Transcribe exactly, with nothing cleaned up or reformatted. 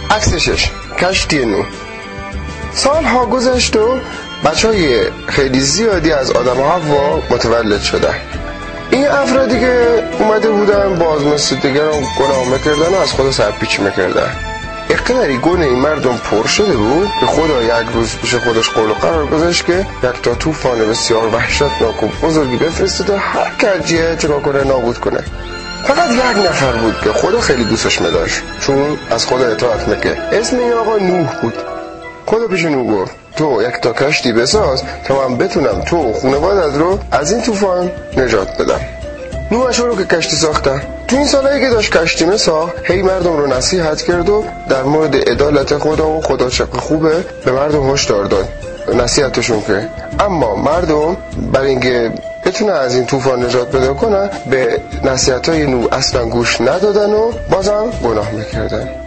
عکس شش، کشتی نوح. سالها گذشت و بچهای خیلی زیادی از آدم و حوا متولد شدن. این افرادی که اومده بودن باز مثل دیگران گناه میکردن و از خدا سرپیچی میکردن. اقدری گونه این مردم پر شده بود به خدا یک روز پیش خودش قول و قرار گذاشت که یک تا طوفان بسیار وحشتناک و بزرگی بفرسته و هر کجیه چکار کنه نابود کنه. فقط یک نفر بود که خدا خیلی دوستش می‌داشت، چون از خدا اطاعت میکرد. اسم این آقا نوح بود. خدا پیش نوح گفت تو یک تا کشتی بساز تا من بتونم تو و خانوادت رو از این طوفان نجات بدم. نوح شروع که کشتی ساختن. تو این سالایی که داشت کشتی مساخت هی مردم رو نصیحت کرد و در مورد عدالت خدا و خدا چقدر خوبه به مردم هشدار داد، نصیحتشون کرد. اما مردم برای اینکه بتونه از این طوفان نجات پیدا کنن به نصیحت‌های نوح اصلا گوش ندادن و بازم گناه میکردن.